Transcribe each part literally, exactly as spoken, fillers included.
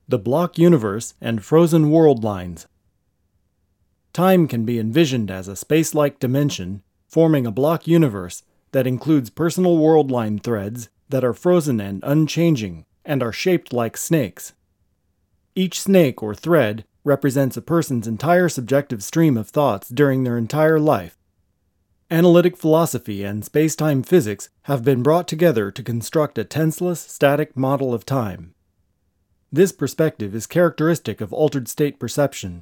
the block universe, and frozen world lines. Time can be envisioned as a space-like dimension, forming a block universe that includes personal world line threads that are frozen and unchanging, and are shaped like snakes. Each snake or thread represents a person's entire subjective stream of thoughts during their entire life. Analytic philosophy and space-time physics have been brought together to construct a tenseless, static model of time. This perspective is characteristic of altered state perception.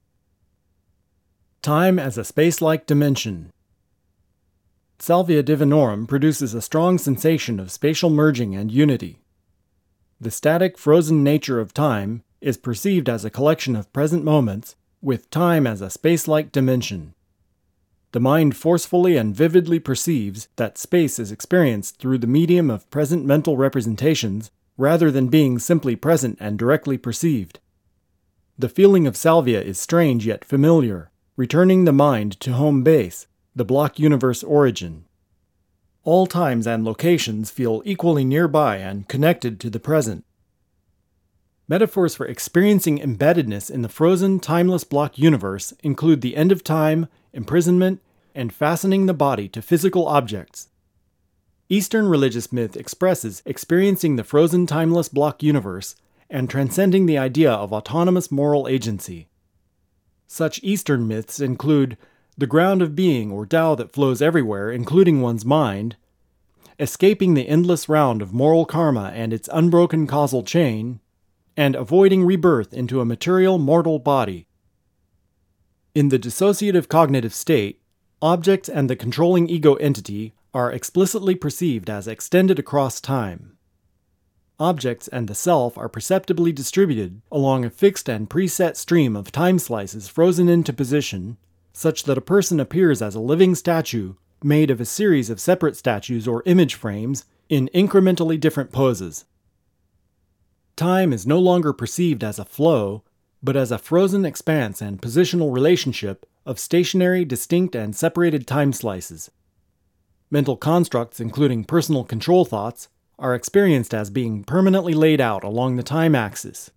Time as a space-like dimension. Salvia divinorum produces a strong sensation of spatial merging and unity. The static, frozen nature of time is perceived as a collection of present moments, with time as a space-like dimension. The mind forcefully and vividly perceives that space is experienced through the medium of present mental representations, rather than being simply present and directly perceived. The feeling of salvia is strange yet familiar, returning the mind to home base, the block universe origin. All times and locations feel equally nearby and connected to the present. Metaphors for experiencing embeddedness in the frozen, timeless block universe include the end of time, imprisonment, and fastening the body to physical objects. Eastern religious myth expresses experiencing the frozen, timeless block universe and transcending the idea of autonomous moral agency. Such Eastern myths include the ground of being or Tao that flows everywhere, including one's mind, escaping the endless round of moral karma and its unbroken causal chain, and avoiding rebirth into a material mortal body. In the dissociative cognitive state, objects and the controlling ego entity are explicitly perceived as extended across time. Objects and the self are perceptibly distributed along a fixed and preset stream of time slices frozen into position, such that a person appears as a living statue made of a series of separate statues or image frames in incrementally different poses. Time is no longer perceived as a flow, but as a frozen expanse and positional relationship of stationary, distinct, and separated time slices. Mental constructs, including personal control thoughts, are experienced as being permanently laid out along the time axis.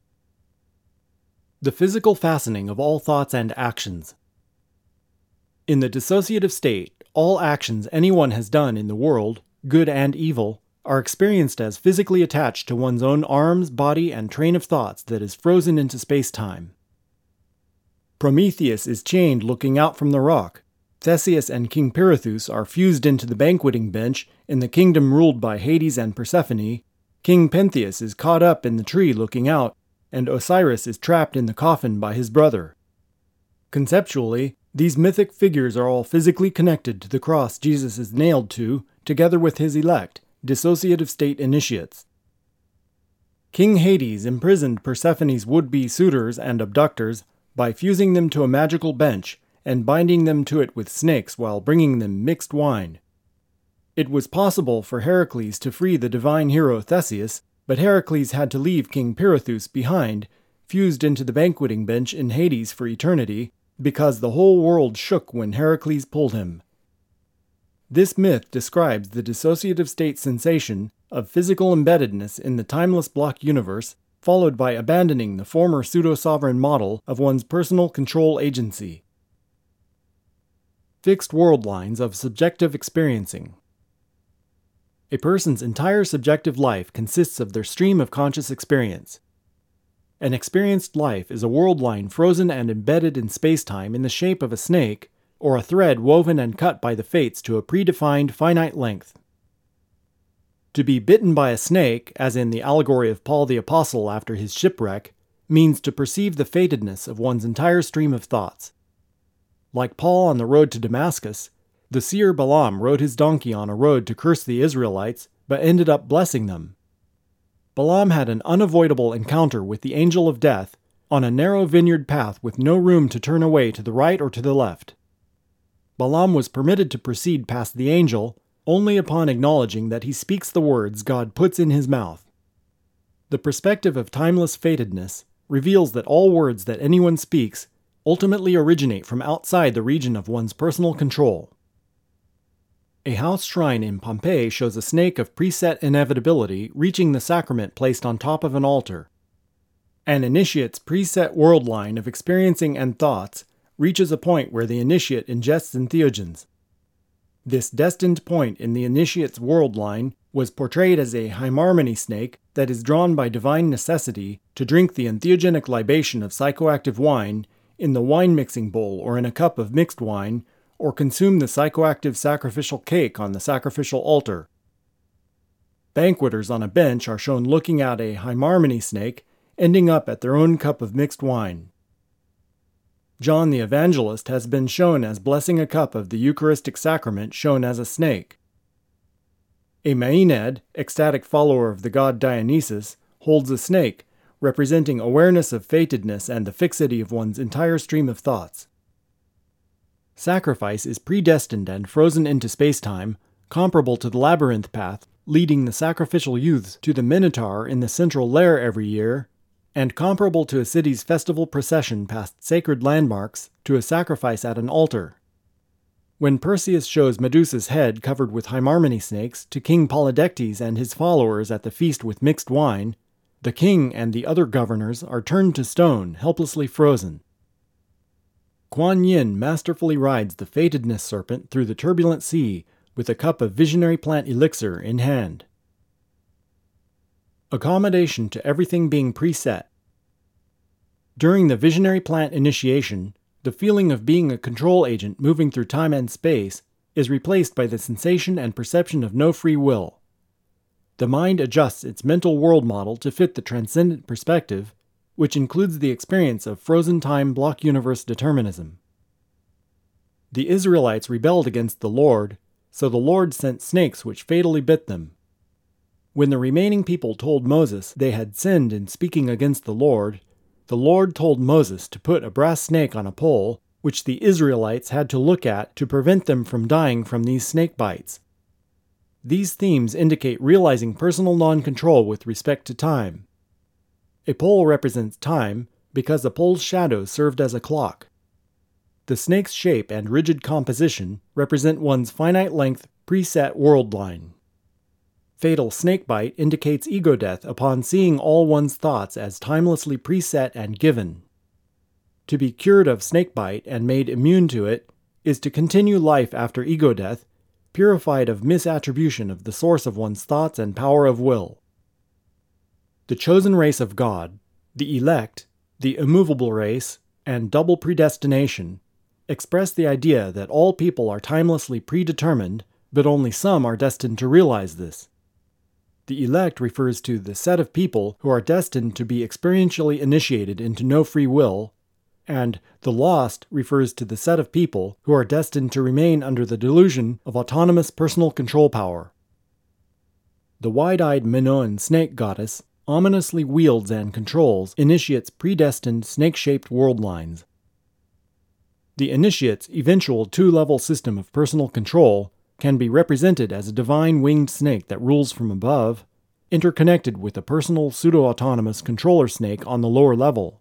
The physical fastening of all thoughts and actions. In the dissociative state, all actions anyone has done in the world, good and evil, are experienced as physically attached to one's own arms, body, and train of thoughts that is frozen into space-time. Prometheus is chained looking out from the rock. Theseus and King Pirithous are fused into the banqueting bench in the kingdom ruled by Hades and Persephone. King Pentheus is caught up in the tree looking out, and Osiris is trapped in the coffin by his brother. Conceptually, these mythic figures are all physically connected to the cross Jesus is nailed to, together with his elect, dissociative state initiates. King Hades imprisoned Persephone's would-be suitors and abductors by fusing them to a magical bench and binding them to it with snakes while bringing them mixed wine. It was possible for Heracles to free the divine hero Theseus, but Heracles had to leave King Pirithous behind, fused into the banqueting bench in Hades for eternity, because the whole world shook when Heracles pulled him. This myth describes the dissociative state sensation of physical embeddedness in the timeless block universe, followed by abandoning the former pseudo-sovereign model of one's personal control agency. Fixed world lines of subjective experiencing. A person's entire subjective life consists of their stream of conscious experience. An experienced life is a world line frozen and embedded in space-time in the shape of a snake, or a thread woven and cut by the fates to a predefined finite length. To be bitten by a snake, as in the allegory of Paul the Apostle after his shipwreck, means to perceive the fatedness of one's entire stream of thoughts. Like Paul on the road to Damascus, the seer Balaam rode his donkey on a road to curse the Israelites, but ended up blessing them. Balaam had an unavoidable encounter with the angel of death on a narrow vineyard path with no room to turn away to the right or to the left. Balaam was permitted to proceed past the angel only upon acknowledging that he speaks the words God puts in his mouth. The perspective of timeless fatedness reveals that all words that anyone speaks ultimately originate from outside the region of one's personal control. A house shrine in Pompeii shows a snake of preset inevitability reaching the sacrament placed on top of an altar. An initiate's preset world line of experiencing and thoughts reaches a point where the initiate ingests entheogens. This destined point in the initiate's world line was portrayed as a hymarmony snake that is drawn by divine necessity to drink the entheogenic libation of psychoactive wine in the wine-mixing bowl or in a cup of mixed wine, or consume the psychoactive sacrificial cake on the sacrificial altar. Banqueters on a bench are shown looking at a hymarmony snake, ending up at their own cup of mixed wine. John the Evangelist has been shown as blessing a cup of the Eucharistic sacrament shown as a snake. A Maenad, ecstatic follower of the god Dionysus, holds a snake, representing awareness of fatedness and the fixity of one's entire stream of thoughts. Sacrifice is predestined and frozen into space-time, comparable to the labyrinth path leading the sacrificial youths to the Minotaur in the central lair every year, and comparable to a city's festival procession past sacred landmarks to a sacrifice at an altar. When Perseus shows Medusa's head covered with hymarmony snakes to King Polydectes and his followers at the feast with mixed wine, the king and the other governors are turned to stone, helplessly frozen. Kuan Yin masterfully rides the fatedness serpent through the turbulent sea with a cup of visionary plant elixir in hand. Accommodation to everything being preset. During the visionary plant initiation, the feeling of being a control agent moving through time and space is replaced by the sensation and perception of no free will. The mind adjusts its mental world model to fit the transcendent perspective, which includes the experience of frozen time block universe determinism. The Israelites rebelled against the Lord, so the Lord sent snakes which fatally bit them. When the remaining people told Moses they had sinned in speaking against the Lord, the Lord told Moses to put a brass snake on a pole, which the Israelites had to look at to prevent them from dying from these snake bites. These themes indicate realizing personal non-control with respect to time. A pole represents time because the pole's shadow served as a clock. The snake's shape and rigid composition represent one's finite-length, preset world line. Fatal snakebite indicates ego death upon seeing all one's thoughts as timelessly preset and given. To be cured of snakebite and made immune to it is to continue life after ego death, purified of misattribution of the source of one's thoughts and power of will. The chosen race of God, the elect, the immovable race, and double predestination express the idea that all people are timelessly predetermined, but only some are destined to realize this. The elect refers to the set of people who are destined to be experientially initiated into no free will, and the lost refers to the set of people who are destined to remain under the delusion of autonomous personal control power. The wide-eyed Minoan snake goddess ominously wields and controls initiates predestined snake-shaped world lines. The initiate's eventual two-level system of personal control can be represented as a divine winged snake that rules from above, interconnected with a personal pseudo-autonomous controller snake on the lower level.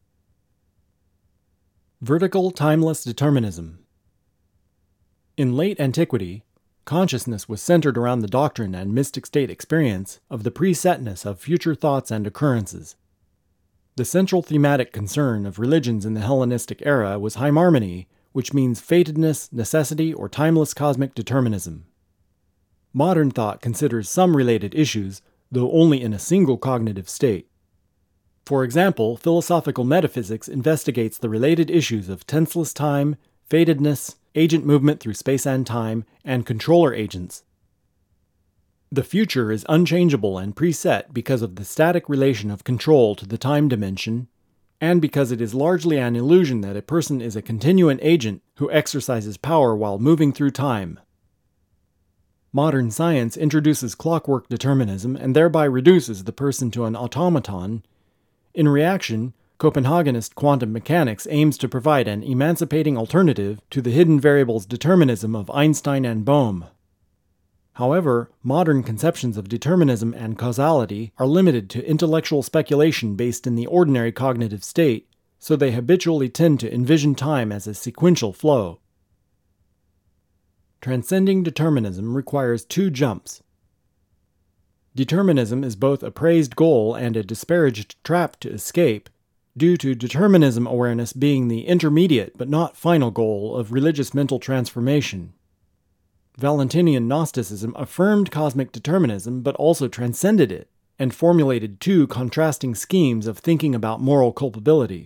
Vertical timeless determinism. In late antiquity, consciousness was centered around the doctrine and mystic state experience of the presetness of future thoughts and occurrences. The central thematic concern of religions in the Hellenistic era was hymarmony, which means fatedness, necessity, or timeless cosmic determinism. Modern thought considers some related issues, though only in a single cognitive state. For example, philosophical metaphysics investigates the related issues of tenseless time, fatedness, agent movement through space and time, and controller agents. The future is unchangeable and preset because of the static relation of control to the time dimension, and because it is largely an illusion that a person is a continuant agent who exercises power while moving through time. Modern science introduces clockwork determinism and thereby reduces the person to an automaton. In reaction, Copenhagenist quantum mechanics aims to provide an emancipating alternative to the hidden variables determinism of Einstein and Bohm. However, modern conceptions of determinism and causality are limited to intellectual speculation based in the ordinary cognitive state, so they habitually tend to envision time as a sequential flow. Transcending determinism requires two jumps. Determinism is both a praised goal and a disparaged trap to escape, due to determinism awareness being the intermediate but not final goal of religious mental transformation. Valentinian Gnosticism affirmed cosmic determinism but also transcended it, and formulated two contrasting schemes of thinking about moral culpability.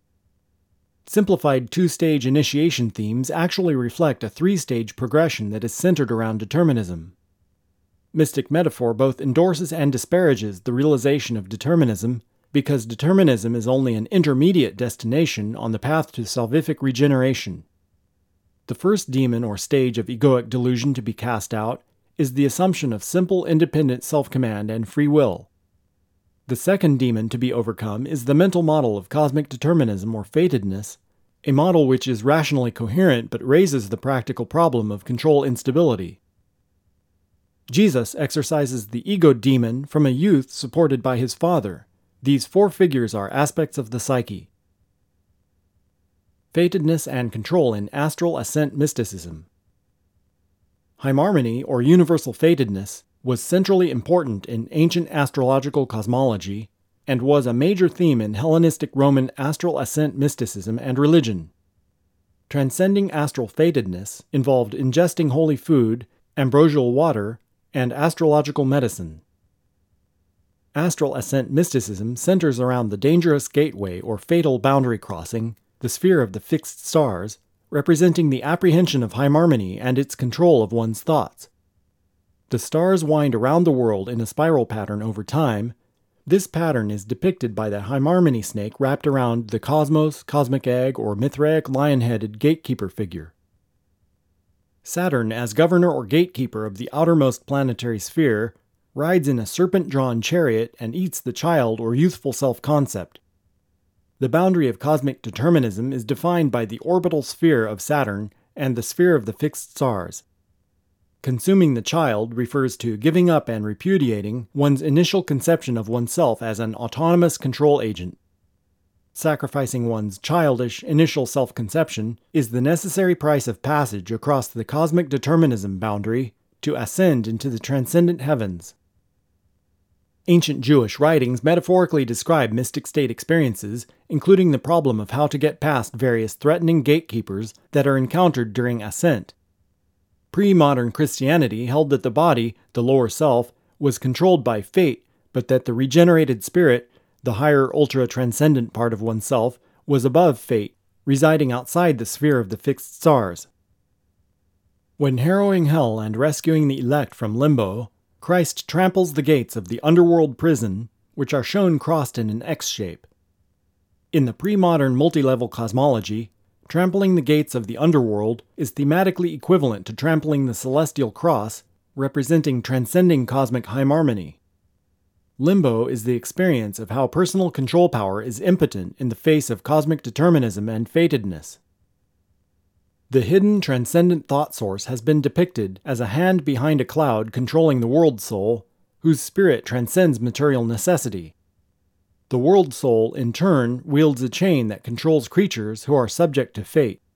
Simplified two-stage initiation themes actually reflect a three-stage progression that is centered around determinism. Mystic metaphor both endorses and disparages the realization of determinism, because determinism is only an intermediate destination on the path to salvific regeneration. The first demon or stage of egoic delusion to be cast out is the assumption of simple independent self-command and free will. The second demon to be overcome is the mental model of cosmic determinism or fatedness, a model which is rationally coherent but raises the practical problem of control instability. Jesus exorcises the ego demon from a youth supported by his father. These four figures are aspects of the psyche. Fatedness and control in astral ascent mysticism. Hymarmony, or universal fatedness, was centrally important in ancient astrological cosmology and was a major theme in Hellenistic Roman astral ascent mysticism and religion. Transcending astral fatedness involved ingesting holy food, ambrosial water, and astrological medicine. Astral ascent mysticism centers around the dangerous gateway or fatal boundary crossing, the sphere of the fixed stars, representing the apprehension of hymarmony and its control of one's thoughts. The stars wind around the world in a spiral pattern over time. This pattern is depicted by the hymarmony snake wrapped around the cosmos, cosmic egg, or Mithraic lion-headed gatekeeper figure. Saturn, as governor or gatekeeper of the outermost planetary sphere, rides in a serpent-drawn chariot and eats the child or youthful self-concept. The boundary of cosmic determinism is defined by the orbital sphere of Saturn and the sphere of the fixed stars. Consuming the child refers to giving up and repudiating one's initial conception of oneself as an autonomous control agent. Sacrificing one's childish initial self-conception is the necessary price of passage across the cosmic determinism boundary to ascend into the transcendent heavens. Ancient Jewish writings metaphorically describe mystic state experiences, including the problem of how to get past various threatening gatekeepers that are encountered during ascent. Pre-modern Christianity held that the body, the lower self, was controlled by fate, but that the regenerated spirit, the higher ultra-transcendent part of oneself, was above fate, residing outside the sphere of the fixed stars. When harrowing hell and rescuing the elect from limbo, Christ tramples the gates of the underworld prison, which are shown crossed in an X shape. In the pre-modern multi-level cosmology, trampling the gates of the underworld is thematically equivalent to trampling the celestial cross, representing transcending cosmic hymarmony. Limbo is the experience of how personal control power is impotent in the face of cosmic determinism and fatedness. The hidden transcendent thought source has been depicted as a hand behind a cloud controlling the world soul, whose spirit transcends material necessity. The world soul, in turn, wields a chain that controls creatures who are subject to fate.